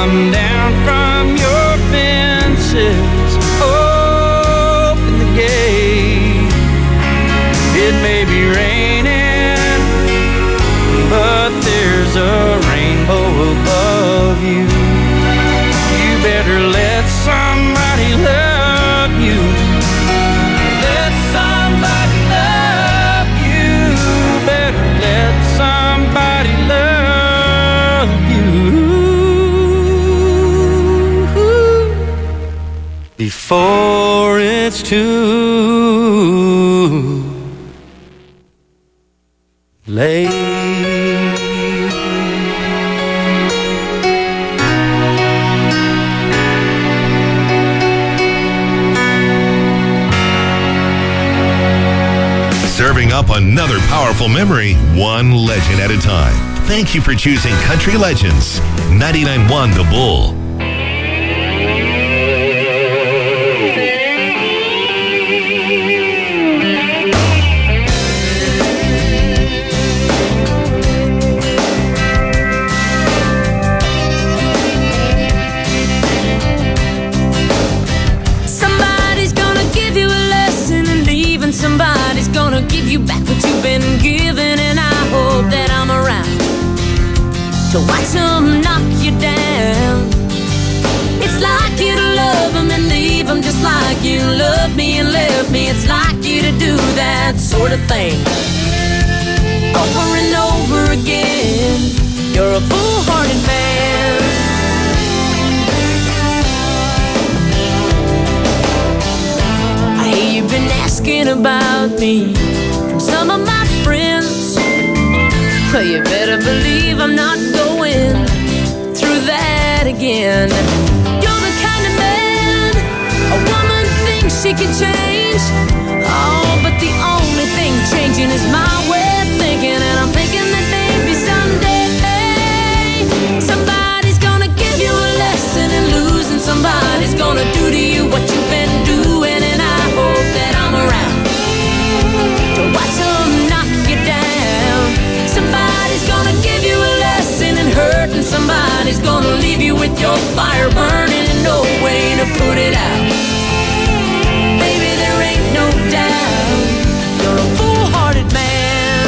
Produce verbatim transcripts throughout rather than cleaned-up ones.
come down from your fences, open the gate. It may be raining, but there's a rainbow above you. You better let somebody love you. Let somebody love you. Better let somebody love you before it's too late. Serving up another powerful memory, one legend at a time. Thank you for choosing Country Legends, ninety-nine point one The Bull. Give you back what you've been given, and I hope that I'm around to watch them knock you down. It's like you to love them and leave them, just like you loved me and left me. It's like you to do that sort of thing over and over again. You're a foolhardy man. I hear you've been asking about me from some of my friends. Well, you better believe I'm not going through that again. You're the kind of man a woman thinks she can change. Oh, but the only thing changing is my way of thinking. And I'm thinking that maybe someday somebody's gonna give you a lesson in losing. Somebody's gonna do to you what you've been doing. And I hope that I'm around to watch them knock you down. Somebody's gonna give you a lesson in hurt, and somebody's gonna leave you with your fire burning and no way to put it out. Baby, there ain't no doubt you're a foolhardy man.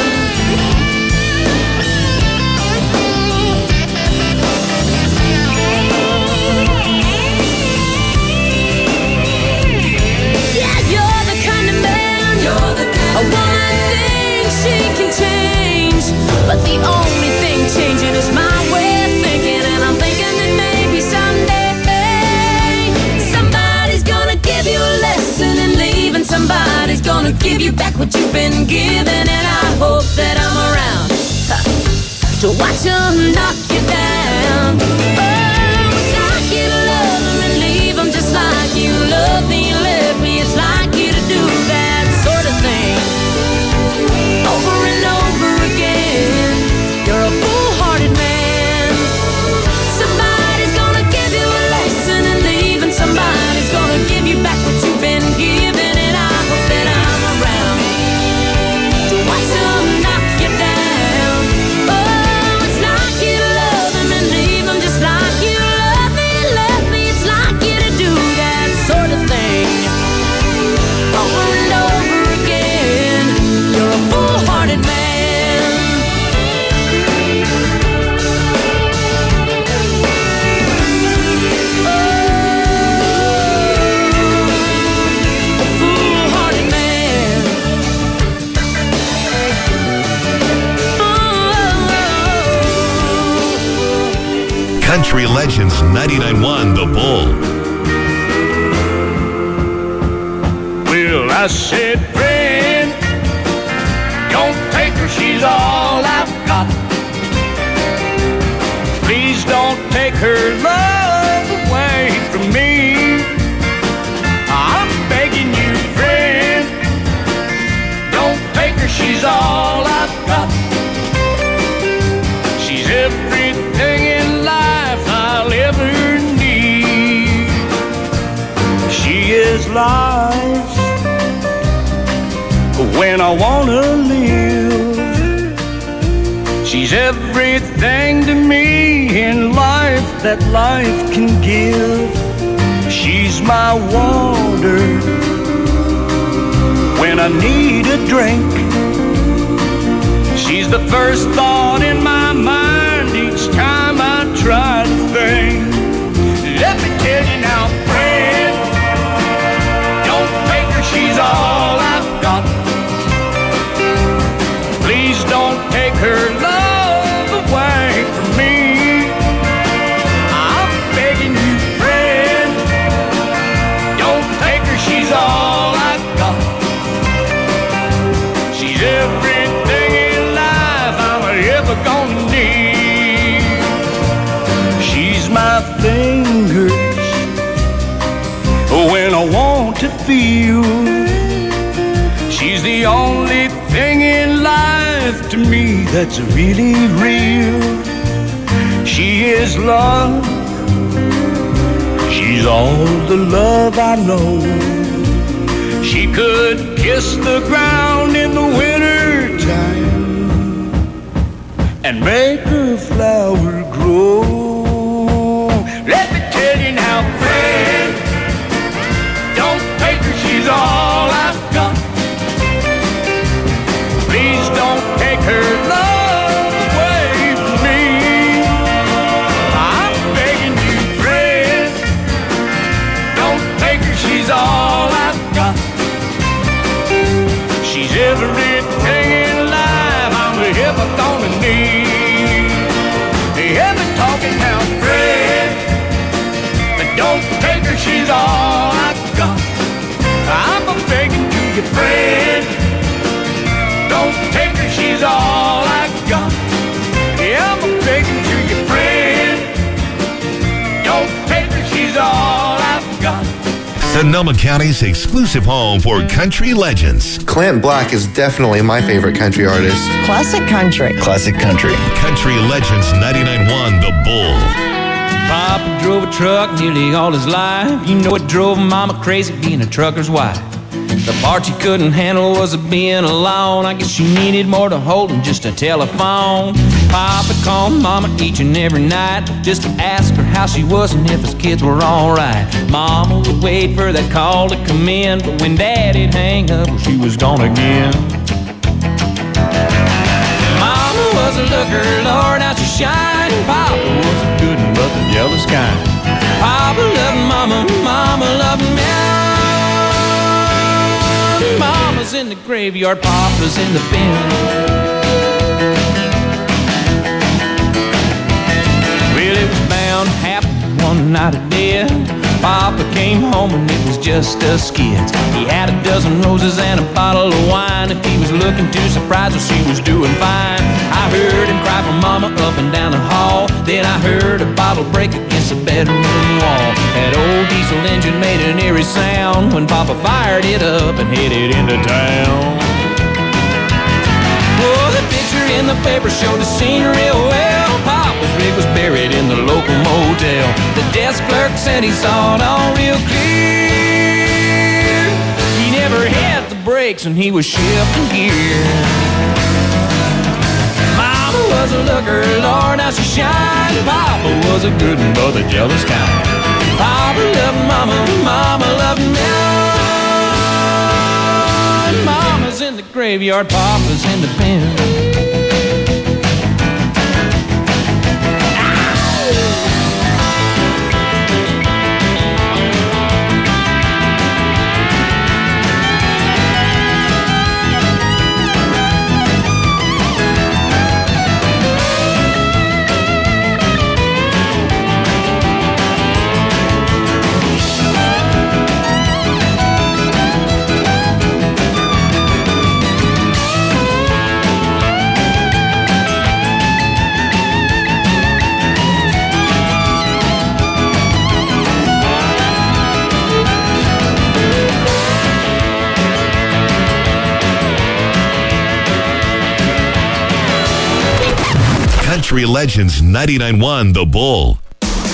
Yeah, you're the kind of man, you're the kind a woman thinks she can change, but the only thing changing is my way of thinking. And I'm thinking that maybe someday somebody's gonna give you a lesson in leaving. Somebody's gonna give you back what you've been given. And I hope that I'm around huh, to watch them knock you down. Oh, it's like you to love them and leave them, just like you love me and left me. It's like you to do that sort of thing over and over again. You're a foolhardy man. Somebody's gonna give you a lesson in leaving. Somebody's gonna give you back what you've been given. And I hope that I'm around to watch them knock you down. Oh, it's like you to love them and leave them, just like you love me and left me. It's like you to do that sort of thing over and over again. You're a foolhardy man. Oh, a foolhardy man. Oh. Country Legends, ninety-nine point one The Bull. Well, I said, friend, don't take her, she's all I've got. Please don't take her love away from me. I'm begging you, friend, don't take her, she's all I've got. She's everything in life I'll ever need. She is life when I wanna live. She's everything to me in life that life can give. She's my water when I need a drink. She's the first thought in my mind each time I try to think. Let me tell you now, friend, don't take her, she's all I've got. Please don't take her love away from me. I'm begging you, friend, don't take her, she's all I've got. She's everything in life I'm ever gonna need. She's my fingers when I want to feel. She's the only thing in life to me that's really real. She is love. She's all the love I know. She could kiss the ground in the winter time and make a flower grow. Let me tell you now, friend, don't take her, she's all I've got. Please don't take her love away from me. I'm begging you, friend, don't take her, she's all I've got. She's everything in life I'm ever gonna need. Ever talking now, friend, don't take her, she's all I've got. I'm a begging to you, friend, don't take her, she's all I've got. Yeah, I'm a begging to you, friend, don't take her, she's all I've got. Sonoma County's exclusive home for country legends. Clint Black is definitely my favorite country artist. Classic country. Classic country. Country Legends ninety-nine point one The Bull. Papa drove a truck nearly all his life. You know it drove Mama crazy being a trucker's wife. The part she couldn't handle was being alone. I guess she needed more to hold than just a telephone. Papa called Mama each and every night just to ask her how she was and if his kids were alright. Mama would wait for that call to come in, but when Daddy'd hang up, well, she was gone again. Mama was a looker, Lord, how she shined. Papa was a good one, but the jealous kind. Papa loved Mama, Mama loved me. Mama's in the graveyard, Papa's in the bin. Well, it was bound to happen one night of death. Papa came home and it was just us kids. He had a dozen roses and a bottle of wine. If he was looking too surprised, well, she was doing fine. I heard him cry for Mama up and down the hall. Then I heard a bottle break against the bedroom wall. That old diesel engine made an eerie sound when Papa fired it up and headed into town. Oh, the picture in the paper showed the scene real well. Papa's rig was buried in the local motel. The desk clerk said he saw it all real clear. He never hit the brakes and he was shifting gear. Mama was a looker, Lord, how she shined. Papa was a good one, but the jealous kind. Papa loved Mama, Mama loved me. Mama's in the graveyard, Papa's in the pen. Country Legends ninety-nine point one The Bull.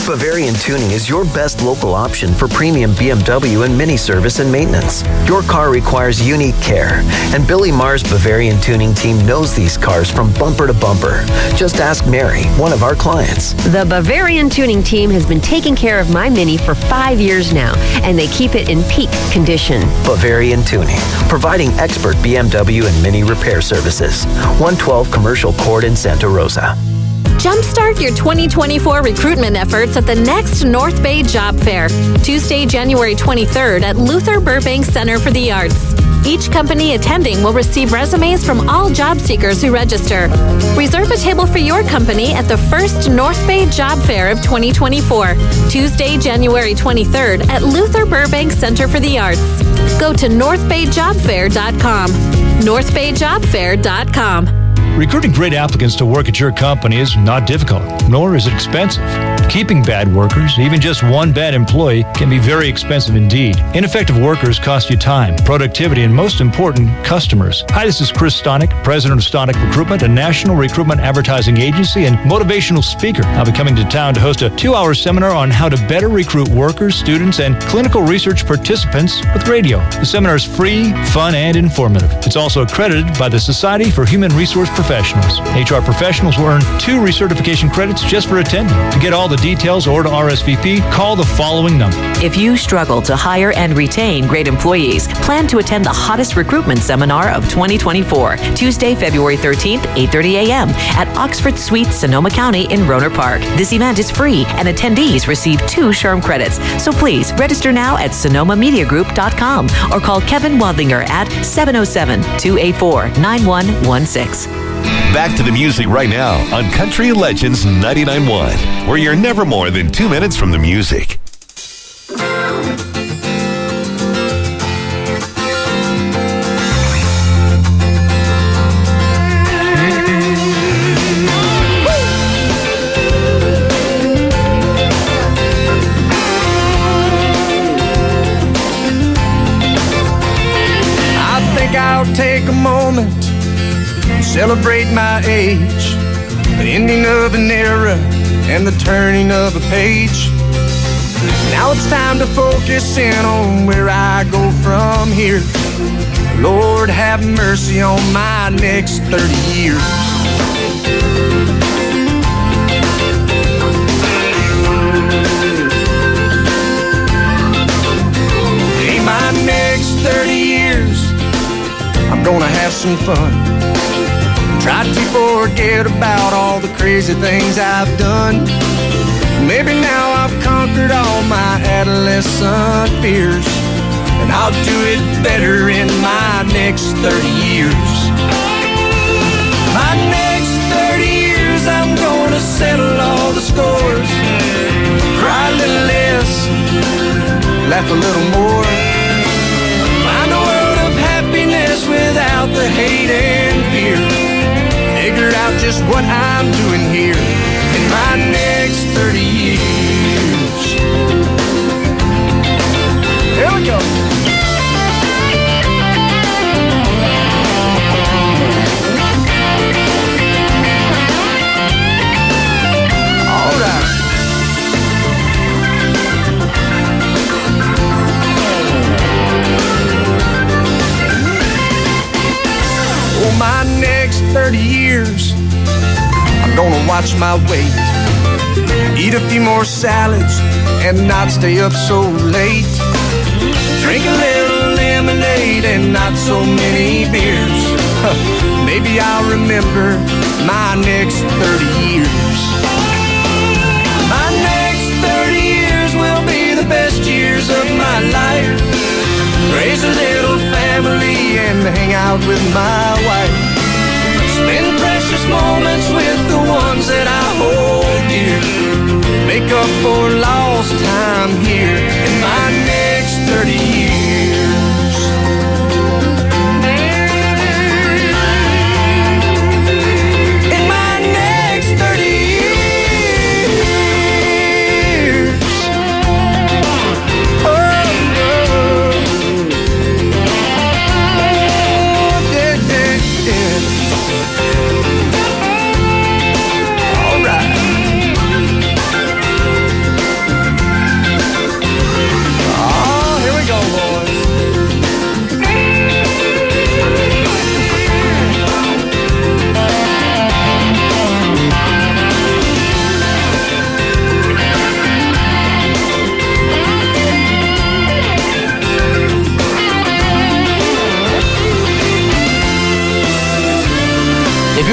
Bavarian Tuning is your best local option for premium B M W and Mini service and maintenance. Your car requires unique care, and Billy Maher's Bavarian Tuning team knows these cars from bumper to bumper. Just ask Mary, one of our clients. The Bavarian Tuning team has been taking care of my Mini for five years now, and they keep it in peak condition. Bavarian Tuning, providing expert B M W and Mini repair services. one twelve Commercial Court in Santa Rosa. Jumpstart your twenty twenty-four recruitment efforts at the next North Bay Job Fair, Tuesday, January twenty-third at Luther Burbank Center for the Arts. Each company attending will receive resumes from all job seekers who register. Reserve a table for your company at the first North Bay Job Fair of twenty twenty-four, Tuesday, January twenty-third at Luther Burbank Center for the Arts. Go to north bay job fair dot com. north bay job fair dot com. Recruiting great applicants to work at your company is not difficult, nor is it expensive. Keeping bad workers, even just one bad employee, can be very expensive indeed. Ineffective workers cost you time, productivity, and most important, customers. Hi, this is Chris Stonick, president of Stonick Recruitment, a national recruitment advertising agency and motivational speaker. I'll be coming to town to host a two-hour seminar on how to better recruit workers, students, and clinical research participants with radio. The seminar is free, fun, and informative. It's also accredited by the Society for Human Resource Professionals. H R professionals will earn two recertification credits just for attending. To get all the details or to R S V P, call the following number. If you struggle to hire and retain great employees, plan to attend the hottest recruitment seminar of twenty twenty-four, Tuesday, February thirteenth, eight thirty a.m. at Oxford Suite, Sonoma County in Rohnert Park. This event is free and attendees receive two SHRM credits. So please register now at sonoma media group dot com or call Kevin Wadlinger at seven oh seven, two eight four, nine one one six. Back to the music right now on Country Legends ninety-nine point one, where you're never more than two minutes from the music. I think I'll take a moment, celebrate my age, the ending of an era and the turning of a page. Now it's time to focus in on where I go from here. Lord, have mercy on my next thirty years. In my next thirty years, I'm gonna have some fun. Try to forget about all the crazy things I've done. Maybe now I've conquered all my adolescent fears, and I'll do it better in my next thirty years. My next thirty years, I'm gonna settle all the scores, cry a little less, laugh a little more, find a world of happiness without the hate and fear. Figure out just what I'm doing here in my next thirty years. Here we go. All right. Oh, my next thirty years, I'm gonna watch my weight, eat a few more salads and not stay up so late, drink a little lemonade and not so many beers. Maybe I'll remember my next thirty years. My next thirty years will be the best years of my life. Raise a little family and hang out with my wife. Spend precious moments with the ones that I hold dear. Make up for lost time here in my next thirty years. In my next thirty years. Oh, oh. Oh, yeah, yeah.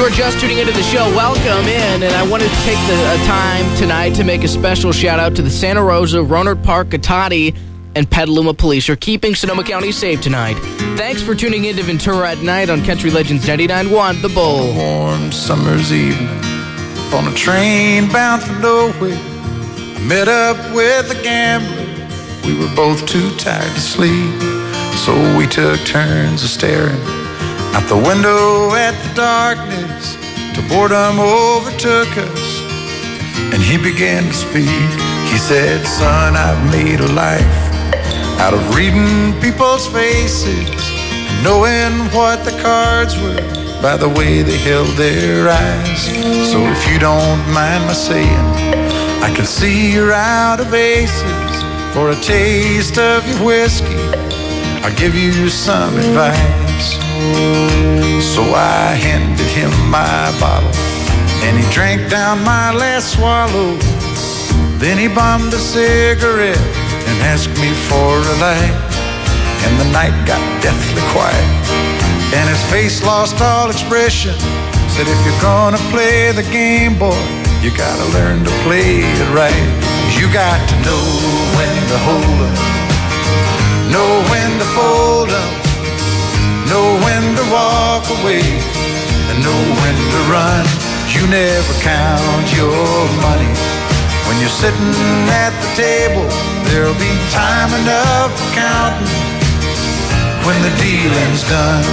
are just tuning into the show, welcome in. And I wanted to take the uh, time tonight to make a special shout out to the Santa Rosa, Rohnert Park, Cotati, and Petaluma Police are keeping Sonoma County safe tonight. Thanks for tuning in to Ventura at Night on Country Legends ninety-nine point one, The Bull. On a warm summer's evening, on a train bound for nowhere, I met up with a gambler. We were both too tired to sleep, so we took turns of staring out the window at the darkness till boredom overtook us, and he began to speak. He said, "Son, I've made a life out of reading people's faces and knowing what the cards were by the way they held their eyes. So if you don't mind my saying, I can see you're out of aces. For a taste of your whiskey, I'll give you some advice." So I handed him my bottle, and he drank down my last swallow. Then he bummed a cigarette and asked me for a light, and the night got deathly quiet, and his face lost all expression. Said, "If you're gonna play the game, boy, you gotta learn to play it right. You got to know when to hold up, know when to fold up, know when to walk away, and know when to run. You never count your money when you're sitting at the table. There'll be time enough for counting when the dealing's done."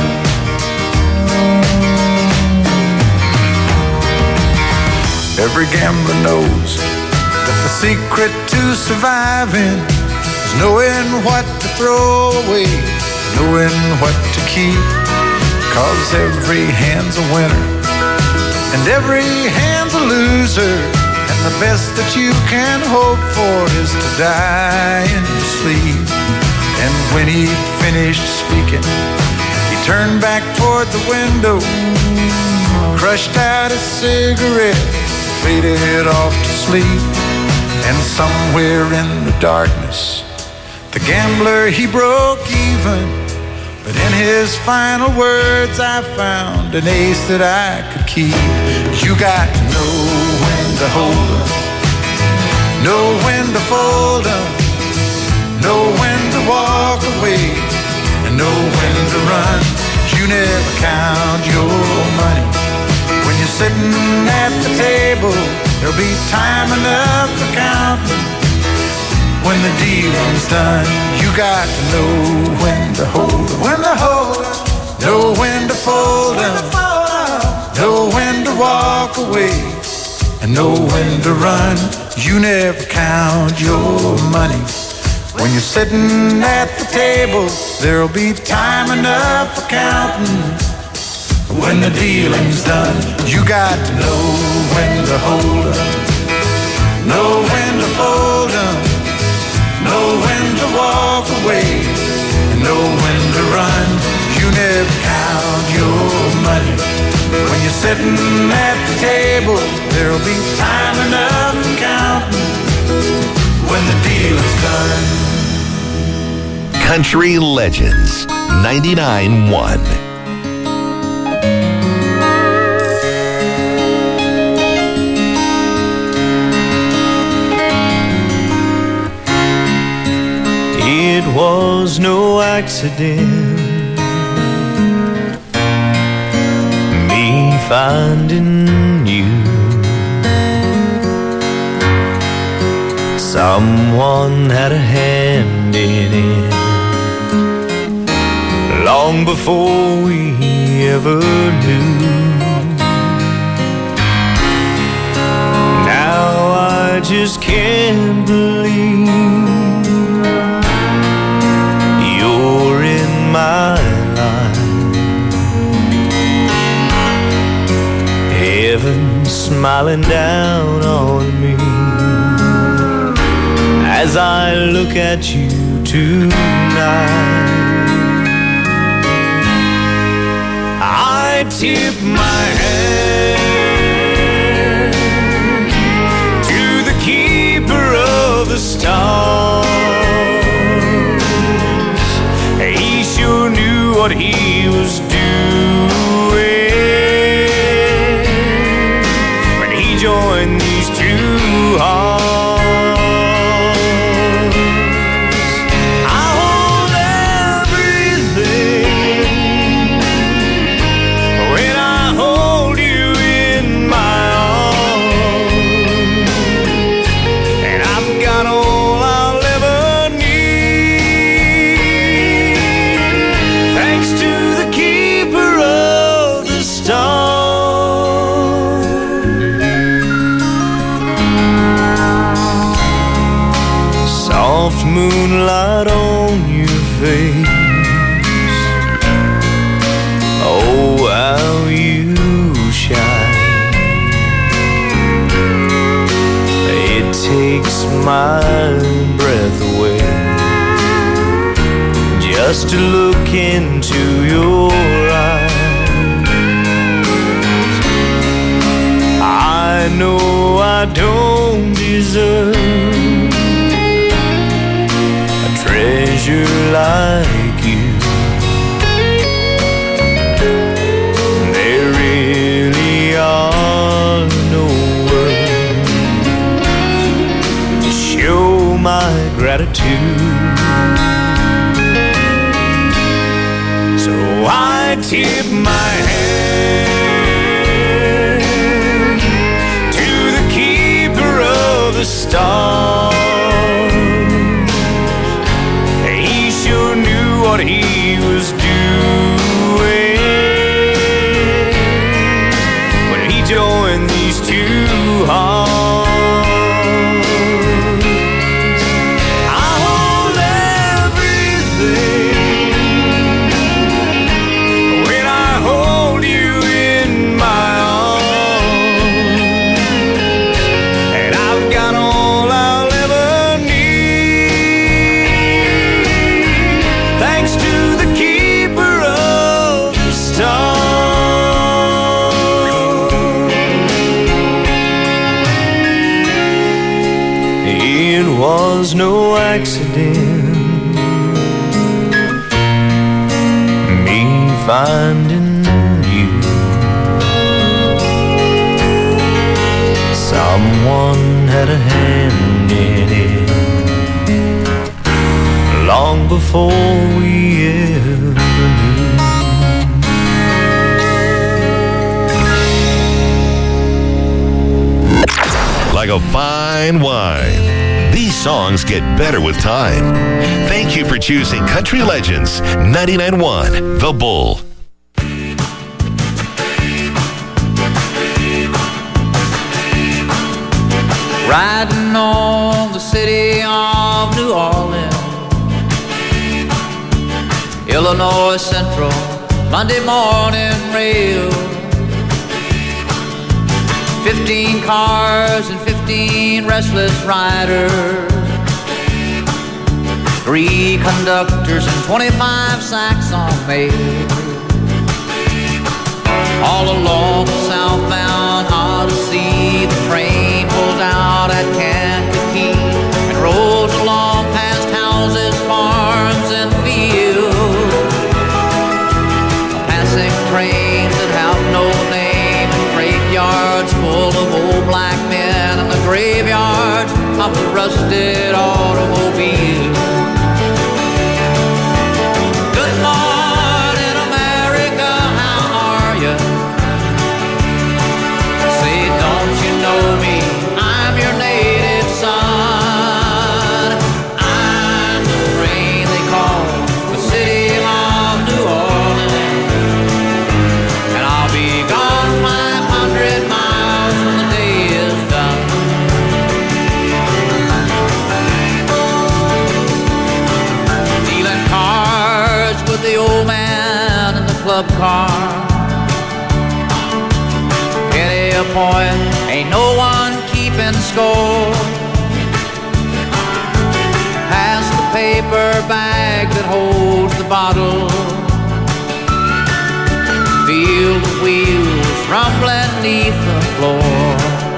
Every gambler knows that the secret to surviving is knowing what to throw away, knowing what to keep. 'Cause every hand's a winner and every hand's a loser, and the best that you can hope for is to die in your sleep. And when he finished speaking, he turned back toward the window, crushed out his cigarette, faded off to sleep. And somewhere in the darkness, the gambler, he broke even. But in his final words, I found an ace that I could keep. You got to know when to hold up, know when to fold up, know when to walk away, and know when to run. You never count your money when you're sitting at the table. There'll be time enough for counting when the dealing's done. You got to know when to hold up, when to hold up, know when to fold up, know when to walk away, and know when to run. You never count your money when you're sitting at the table. There'll be time enough for counting when the dealing's done. You got to know when to hold up, know when to fold up, know when to walk away, and know when to run. You never count your money when you're sitting at the table. There'll be time enough for counting when the deal is done. Country Legends ninety-nine point one. It was no accident, me finding you. Someone had a hand in it long before we ever knew. Now I just can't believe you're in my life. Heaven smiling down on me as I look at you tonight. I tip my hand to the keeper of the stars. He sure knew what he was doing. soft moonlight on your face. Oh, how you shine. It takes my breath away just to look into your eyes. I know I don't deserve a treasure like you. There really are no words to show my gratitude. So I tip my hand the stars. He sure knew what he was doing when he joined these two hearts. I hold everything when I hold you in my was no accident, me finding you. Someone had a hand in it long before we ever knew. Like a fine wine, these songs get better with time. Thank you for choosing Country Legends ninety-nine point one The Bull. Riding on the city of New Orleans, Illinois Central, Monday morning rail. Fifteen cars and fifteen restless riders, three conductors and twenty-five sacks on mail. All along the southbound Odyssey, the train pulls out at Kankakee and rolls along past houses, farms, and fields. Passing trains that have no name, freight yards full of old black men, and the graveyards of the rusted automobiles. Good morning, America, how are you? Say, don't you know me? I'm your native son. I'm the rain they call the city of New Orleans, and I'll be gone five hundred miles when the day is done. Dealing cards with the old man in the club car. Penny a point, ain't no one keeping score. Pass the paper bag that holds the bottle. Feel the wheels rumbling neath the floor.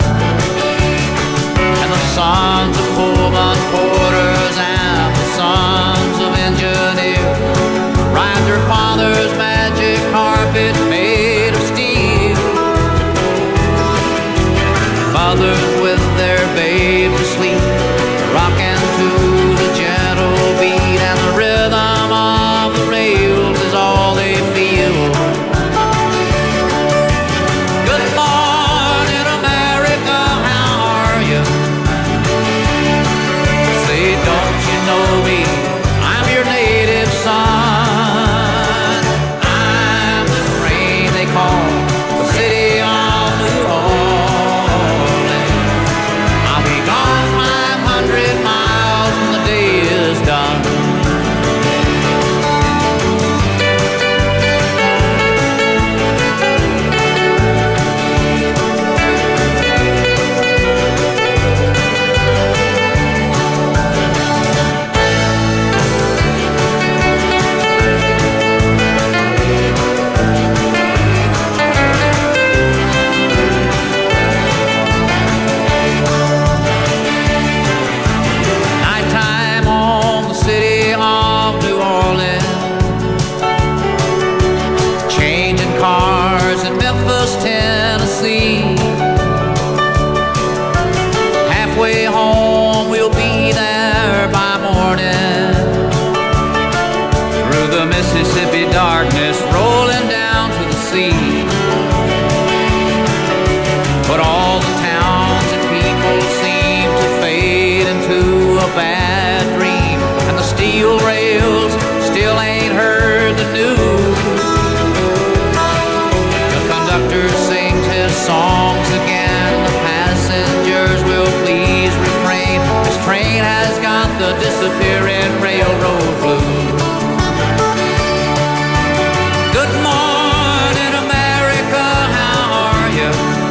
And the sons of Pullman porters and the sons of engineers ride their father's magic carpet made of steel. Mothers with their babes asleep, rocking to the gentle beat, and the rhythm of the rails is all they feel. Good morning, America, how are you? new. The conductor sings his songs again. The passengers will please refrain. This train has got the disappearing railroad blues. Good morning, America, how are you?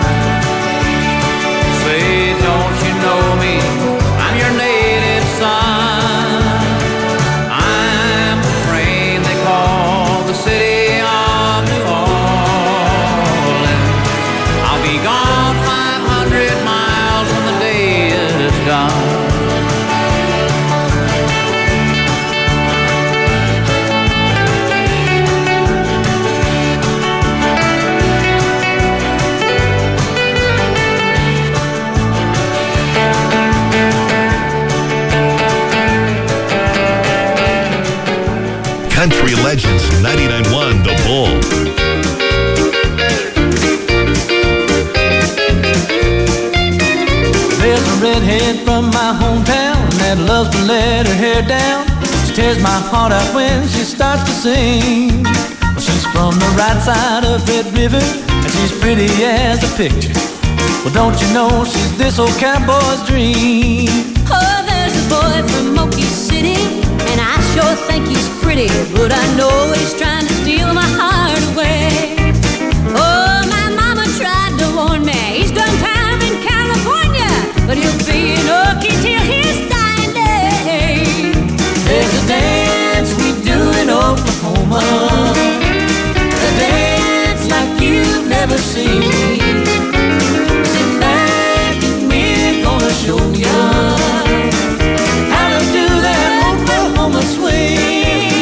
Say, don't you know me? I'm your native son. I'm the train they call the city of New Orleans. I'll be gone five hundred miles when the day is gone. Country Legends ninety-nine point one The Bull. There's a redhead from my hometown that loves to let her hair down. She tears my heart out when she starts to sing. Well, she's from the right side of Red River, and she's pretty as a picture. Well, don't you know she's this old cowboy's dream? Oh, there's a boy from Okie City, and I sure think he's pretty, but I know he's trying to steal my heart away. Oh, my mama tried to warn me. He's done time in California, but he'll be in Okie till his dying day. There's a dance we do in Oklahoma, a dance like you've never seen. Sit back and we're gonna show ya how to do that Oklahoma swing.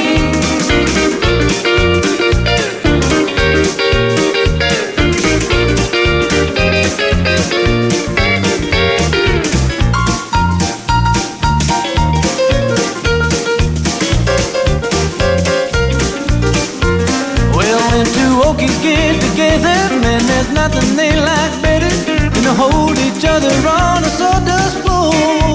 Get together, and there's nothing they like better than to hold each other on a sawdust floor.